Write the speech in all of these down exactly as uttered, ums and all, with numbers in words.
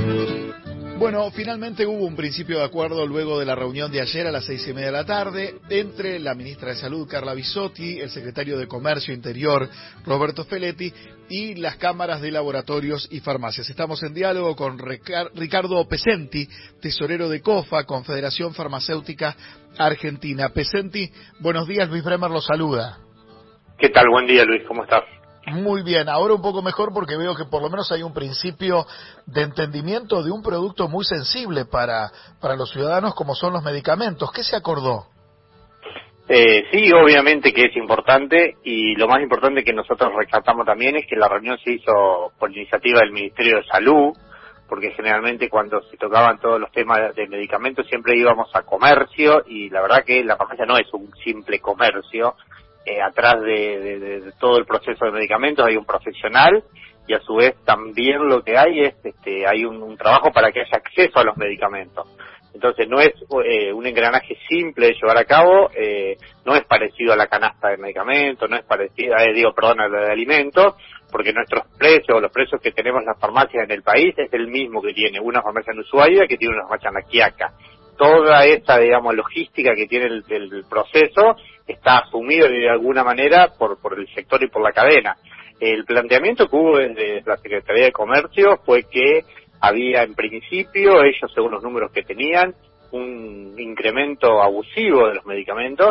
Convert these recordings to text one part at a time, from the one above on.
Bueno, finalmente hubo un principio de acuerdo luego de la reunión de ayer a las seis y media de la tarde entre la ministra de Salud, Carla Bisotti, el secretario de Comercio Interior, Roberto Feletti, y las cámaras de laboratorios y farmacias. Estamos en diálogo con Ricardo Pesenti, tesorero de COFA, Confederación Farmacéutica Argentina. Pesenti, buenos días, Luis Bremer lo saluda. ¿Qué tal? Buen día, Luis, ¿cómo estás? Muy bien, ahora un poco mejor porque veo que por lo menos hay un principio de entendimiento de un producto muy sensible para, para los ciudadanos como son los medicamentos. ¿Qué se acordó? Eh, sí, obviamente que es importante, y lo más importante que nosotros rescatamos también es que la reunión se hizo por iniciativa del Ministerio de Salud, porque generalmente cuando se tocaban todos los temas de medicamentos siempre íbamos a comercio, y la verdad que la farmacia no es un simple comercio. Eh, atrás de, de, de todo el proceso de medicamentos hay un profesional, y a su vez también lo que hay es este hay un, un trabajo para que haya acceso a los medicamentos. Entonces no es eh, un engranaje simple de llevar a cabo, eh, no es parecido a la canasta de medicamentos, no es parecido, eh, digo, perdón, a la de alimentos, porque nuestros precios, o los precios que tenemos las farmacias en el país es el mismo que tiene una farmacia en Ushuaia que tiene una farmacia en La Quiaca. Toda esta, digamos, logística que tiene el, el proceso está asumido de alguna manera por, por el sector y por la cadena. El planteamiento que hubo desde la Secretaría de Comercio fue que había en principio, ellos según los números que tenían, un incremento abusivo de los medicamentos,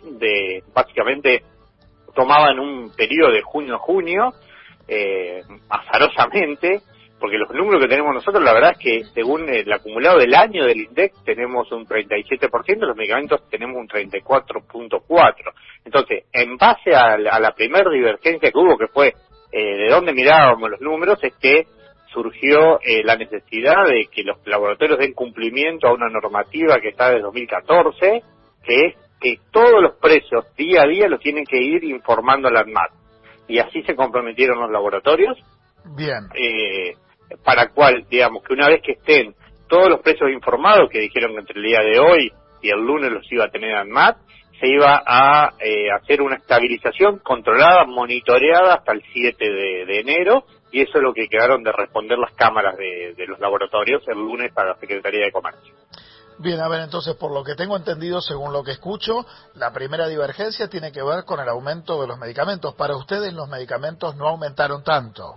de básicamente tomaban un periodo de junio a junio, eh, azarosamente, porque los números que tenemos nosotros, la verdad es que según el acumulado del año del INDEC tenemos un treinta y siete por ciento, los medicamentos tenemos un treinta y cuatro punto cuatro por ciento. Entonces, en base a la, a la primera divergencia que hubo, que fue eh, de dónde mirábamos los números, es que surgió eh, la necesidad de que los laboratorios den cumplimiento a una normativa que está desde dos mil catorce, que es que todos los precios día a día los tienen que ir informando a la ANMAT. Y así se comprometieron los laboratorios. Bien. Eh, para cual, digamos, que una vez que estén todos los precios informados, que dijeron que entre el día de hoy y el lunes los iba a tener ANMAT, se iba a eh, hacer una estabilización controlada, monitoreada hasta el siete de enero, y eso es lo que quedaron de responder las cámaras de, de los laboratorios el lunes a la Secretaría de Comercio. Bien, a ver, entonces, por lo que tengo entendido, según lo que escucho, la primera divergencia tiene que ver con el aumento de los medicamentos. Para ustedes los medicamentos no aumentaron tanto.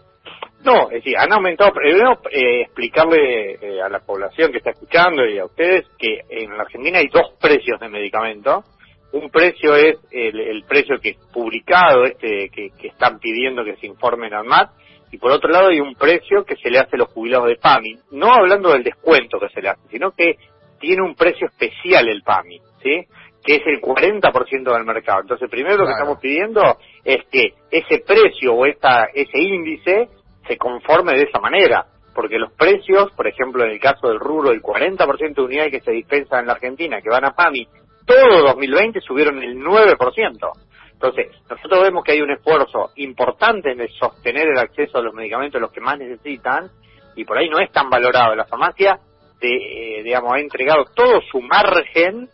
No, es decir, han aumentado. Primero, eh, explicarle eh, a la población que está escuchando y a ustedes que en la Argentina hay dos precios de medicamentos. Un precio es el, el precio que es publicado, este que, que están pidiendo que se informe en ANMAT, y por otro lado hay un precio que se le hace a los jubilados de PAMI, no hablando del descuento que se le hace, sino que tiene un precio especial el PAMI, ¿sí?, que es el cuarenta por ciento del mercado. Entonces, primero claro, lo que estamos pidiendo es que ese precio o esta ese índice se conforme de esa manera, porque los precios, por ejemplo, en el caso del rubro, el cuarenta por ciento de unidades que se dispensan en la Argentina, que van a PAMI, todo dos mil veinte subieron el nueve por ciento. Entonces, nosotros vemos que hay un esfuerzo importante en el sostener el acceso a los medicamentos de los que más necesitan, y por ahí no es tan valorado. La farmacia, de, eh, digamos, ha entregado todo su margen,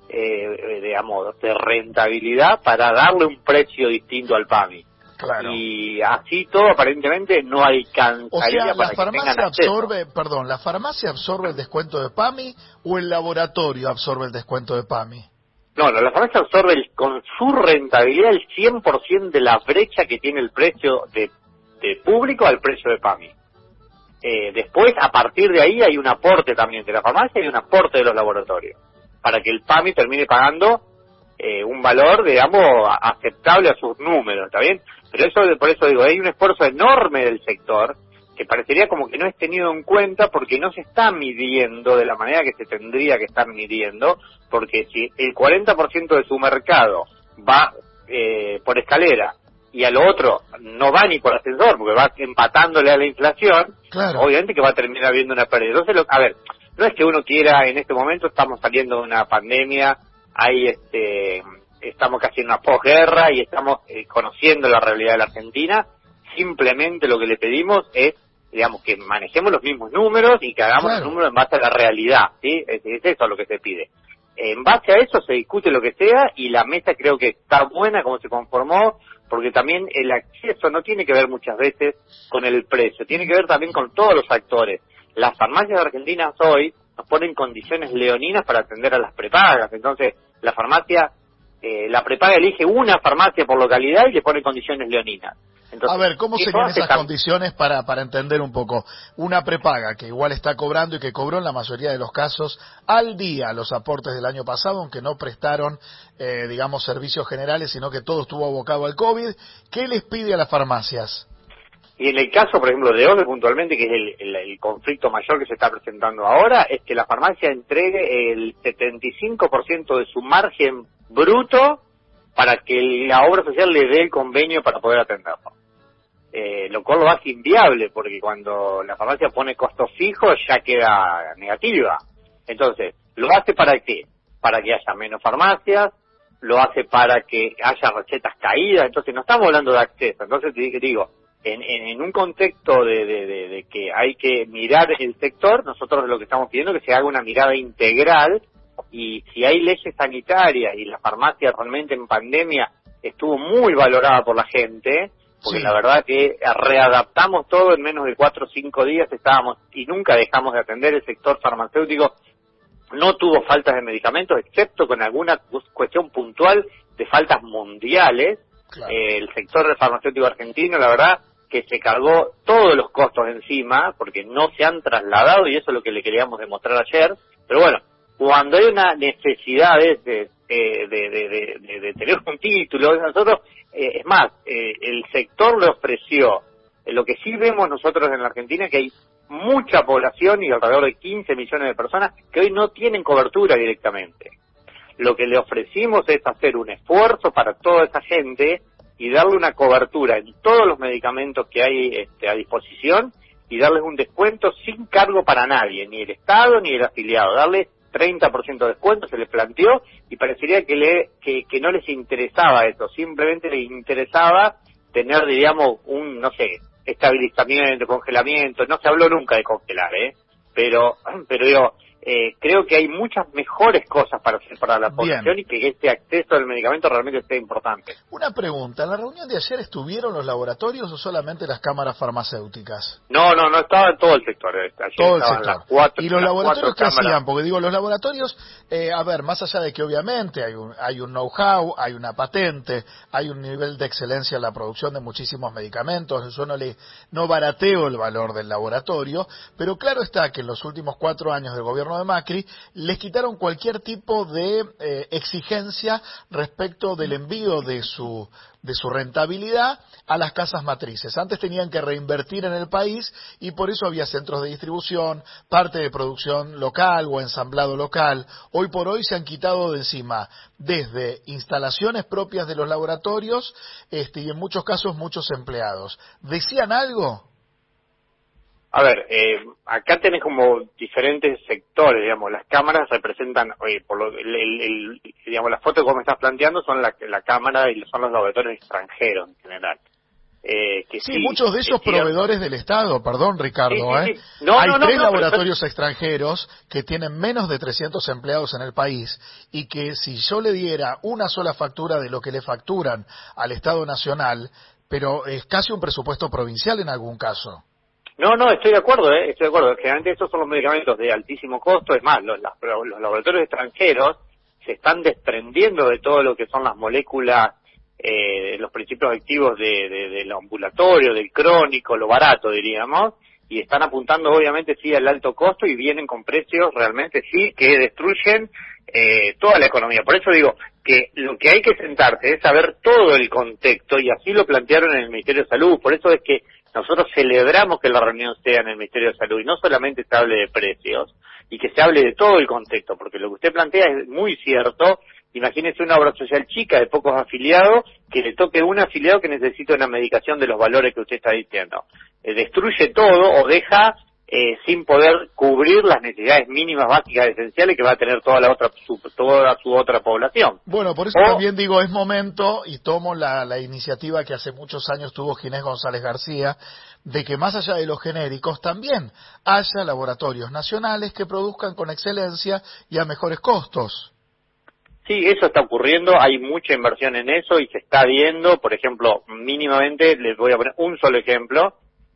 eh, digamos, de rentabilidad para darle un precio distinto al PAMI. Claro. Y así todo, aparentemente, no alcanzaría o sea, para la que farmacia tengan acceso. absorbe, perdón, ¿la farmacia absorbe el descuento de PAMI o el laboratorio absorbe el descuento de PAMI? No, no, la farmacia absorbe el, con su rentabilidad el cien por ciento de la brecha que tiene el precio de, de público al precio de PAMI. Eh, después, a partir de ahí, hay un aporte también de la farmacia y un aporte de los laboratorios, para que el PAMI termine pagando eh, un valor, digamos, aceptable a sus números, ¿está bien? Pero eso, por eso digo, hay un esfuerzo enorme del sector que parecería como que no es tenido en cuenta porque no se está midiendo de la manera que se tendría que estar midiendo, porque si el cuarenta por ciento de su mercado va eh, por escalera y a lo otro no va ni por ascensor porque va empatándole a la inflación, claro, obviamente que va a terminar habiendo una pérdida. Entonces, lo, a ver, no es que uno quiera, en este momento estamos saliendo de una pandemia, hay este... estamos casi en una posguerra y estamos eh, conociendo la realidad de la Argentina. Simplemente lo que le pedimos es, digamos, que manejemos los mismos números y que hagamos claro, los números en base a la realidad, ¿sí? Es, es eso lo que se pide. En base a eso se discute lo que sea, y la mesa creo que está buena como se conformó, porque también el acceso no tiene que ver muchas veces con el precio, tiene que ver también con todos los actores. las farmacias argentinas hoy nos ponen condiciones leoninas para atender a las prepagas. Entonces, la farmacia, eh, la prepaga elige una farmacia por localidad y le pone condiciones leoninas. Entonces, a ver, ¿cómo serían esas tan... condiciones para, para entender un poco? Una prepaga que igual está cobrando y que cobró en la mayoría de los casos al día los aportes del año pasado, aunque no prestaron, eh, digamos, servicios generales, sino que todo estuvo abocado al COVID. ¿Qué les pide a las farmacias? Y en el caso, por ejemplo, de O D E puntualmente, que es el, el, el conflicto mayor que se está presentando ahora, es que la farmacia entregue el setenta y cinco por ciento de su margen bruto para que la obra social le dé el convenio para poder atenderlo. Eh, lo cual lo hace inviable, porque cuando la farmacia pone costos fijos ya queda negativa. Entonces, ¿lo hace para qué? Para que haya menos farmacias, lo hace para que haya recetas caídas. Entonces, no estamos hablando de acceso. Entonces, te digo, en, en, en un contexto de, de, de, de que hay que mirar el sector, nosotros lo que estamos pidiendo es que se haga una mirada integral, y si hay leyes sanitarias y la farmacia realmente en pandemia estuvo muy valorada por la gente, porque sí, la verdad que readaptamos todo en menos de cuatro o cinco días, estábamos y nunca dejamos de atender. El sector farmacéutico no tuvo faltas de medicamentos, excepto con alguna cuestión puntual de faltas mundiales. Claro. Eh, el sector farmacéutico argentino, la verdad, que se cargó todos los costos encima, porque no se han trasladado, y eso es lo que le queríamos demostrar ayer. Pero bueno, cuando hay una necesidad de, de, de, de, de, de tener un título, nosotros, eh, es más, eh, el sector le ofreció, eh, lo que sí vemos nosotros en la Argentina, que hay mucha población y alrededor de quince millones de personas que hoy no tienen cobertura directamente. Lo que le ofrecimos es hacer un esfuerzo para toda esa gente y darle una cobertura en todos los medicamentos que hay este, a disposición, y darles un descuento sin cargo para nadie, ni el Estado ni el afiliado, darle treinta por ciento de descuento, se les planteó, y parecería que, le, que, que no les interesaba eso, simplemente les interesaba tener, diríamos, un, no sé, estabilizamiento, congelamiento. No se habló nunca de congelar, ¿eh? Pero, pero digo, eh, creo que hay muchas mejores cosas para hacer para la población. Bien. Y que este acceso al medicamento realmente sea importante. Una pregunta, ¿en la reunión de ayer estuvieron los laboratorios o solamente las cámaras farmacéuticas? No, no, no, estaba todo el sector. Ayer todo el sector. Las cuatro, ¿Y los laboratorios qué cámaras hacían? Porque digo, los laboratorios, eh, a ver, más allá de que obviamente hay un, hay un know-how, hay una patente, hay un nivel de excelencia en la producción de muchísimos medicamentos, yo no, le, no barateo el valor del laboratorio, pero claro está que en los últimos cuatro años del gobierno de Macri les quitaron cualquier tipo de eh, exigencia respecto del envío de su de su rentabilidad a las casas matrices. Antes tenían que reinvertir en el país y por eso había centros de distribución, parte de producción local o ensamblado local. Hoy por hoy se han quitado de encima desde instalaciones propias de los laboratorios este, y en muchos casos muchos empleados. ¿Decían algo? A ver, eh, acá tenés como diferentes sectores, digamos, las cámaras representan, oye, por lo, el, el, el, digamos, las fotos que vos me estás planteando son la, la cámara y son los laboratorios extranjeros en general. Eh, que sí, sí, muchos de esos proveedores del Estado, perdón Ricardo, sí, sí, sí. ¿eh? No, hay no, no, tres no, laboratorios pero... extranjeros que tienen menos de trescientos empleados en el país y que si yo le diera una sola factura de lo que le facturan al Estado Nacional, pero es casi un presupuesto provincial en algún caso. No, no, estoy de acuerdo, ¿eh? estoy de acuerdo. Generalmente estos son los medicamentos de altísimo costo. Es más, los, los laboratorios extranjeros se están desprendiendo de todo lo que son las moléculas, eh, los principios activos de, de, del ambulatorio, del crónico, lo barato, diríamos, y están apuntando obviamente sí al alto costo y vienen con precios realmente sí que destruyen eh, toda la economía. Por eso digo que lo que hay que sentarse es saber todo el contexto, y así lo plantearon en el Ministerio de Salud. Por eso es que nosotros celebramos que la reunión sea en el Ministerio de Salud y no solamente se hable de precios, y que se hable de todo el contexto, porque lo que usted plantea es muy cierto. Imagínese una obra social chica de pocos afiliados, que le toque un afiliado que necesita una medicación de los valores que usted está diciendo. Eh, destruye todo o deja eh, sin poder cubrir las necesidades mínimas básicas esenciales que va a tener toda la otra su, toda su otra población. Bueno, por eso o, también digo, es momento, y tomo la, la iniciativa que hace muchos años tuvo Ginés González García, de que más allá de los genéricos también haya laboratorios nacionales que produzcan con excelencia y a mejores costos. Sí, eso está ocurriendo, hay mucha inversión en eso y se está viendo. Por ejemplo, mínimamente, les voy a poner un solo ejemplo,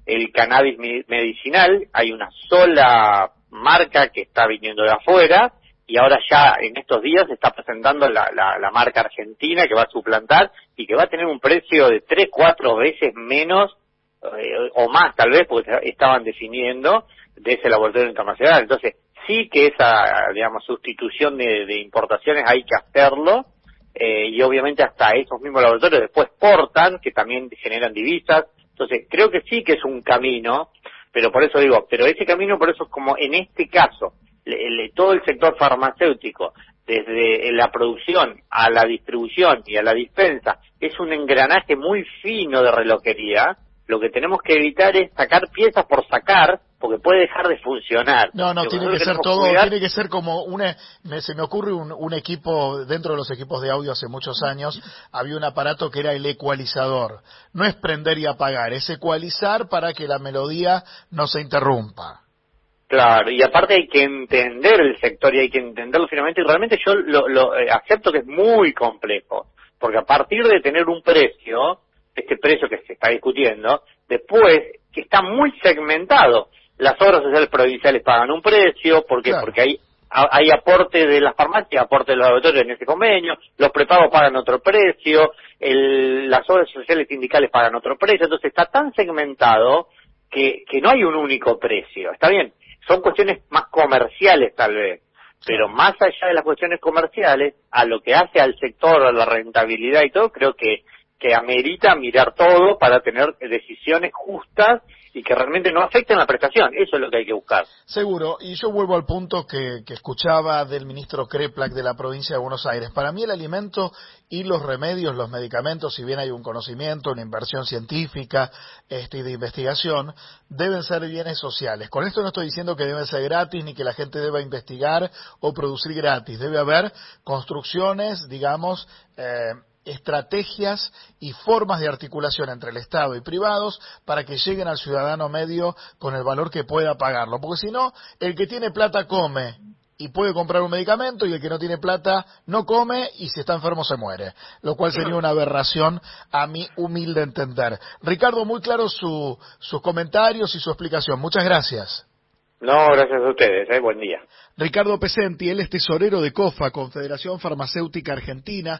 el cannabis medicinal. Hay una sola marca que está viniendo de afuera, y ahora ya en estos días se está presentando la, la, la marca argentina que va a suplantar y que va a tener un precio de tres, cuatro veces menos eh, o más tal vez, porque estaban definiendo de ese laboratorio internacional. Entonces sí que esa, digamos, sustitución de, de importaciones hay que hacerlo, eh, y obviamente hasta esos mismos laboratorios después portan, que también generan divisas. Entonces creo que sí que es un camino, pero por eso digo, pero ese camino, por eso es como en este caso, le, le, todo el sector farmacéutico, desde la producción a la distribución y a la dispensa, es un engranaje muy fino de relojería. Lo que tenemos que evitar es sacar piezas por sacar, porque puede dejar de funcionar. No, no, tiene que ser todo, tiene que ser como una, me, se me ocurre un, un equipo, dentro de los equipos de audio hace muchos años, había un aparato que era el ecualizador. No es prender y apagar, es ecualizar para que la melodía no se interrumpa. Claro, y aparte hay que entender el sector y hay que entenderlo finalmente, y realmente yo lo, lo eh, acepto que es muy complejo, porque a partir de tener un precio, este precio que se está discutiendo, después que está muy segmentado. Las obras sociales provinciales pagan un precio, ¿por qué? Claro. Porque hay, hay aporte de las farmacias, aporte de los laboratorios en ese convenio, los prepagos pagan otro precio, el, las obras sociales sindicales pagan otro precio, entonces está tan segmentado que, que no hay un único precio. Está bien, son cuestiones más comerciales tal vez, pero más allá de las cuestiones comerciales, a lo que hace al sector, a la rentabilidad y todo, creo que que amerita mirar todo para tener decisiones justas y que realmente no afecten la prestación. Eso es lo que hay que buscar. Seguro, y yo vuelvo al punto que, que escuchaba del ministro Kreplak de la provincia de Buenos Aires. Para mí el alimento y los remedios, los medicamentos, si bien hay un conocimiento, una inversión científica este, y de investigación, deben ser bienes sociales. Con esto no estoy diciendo que deben ser gratis ni que la gente deba investigar o producir gratis. Debe haber construcciones, digamos, eh, estrategias y formas de articulación entre el Estado y privados para que lleguen al ciudadano medio con el valor que pueda pagarlo, porque si no, el que tiene plata come y puede comprar un medicamento, y el que no tiene plata no come y si está enfermo se muere, lo cual sería una aberración a mi humilde entender. Ricardo, muy claro su, sus comentarios y su explicación. Muchas gracias. No, gracias a ustedes, ¿eh? Buen día. Ricardo Pesenti, él es tesorero de COFA, Confederación Farmacéutica Argentina.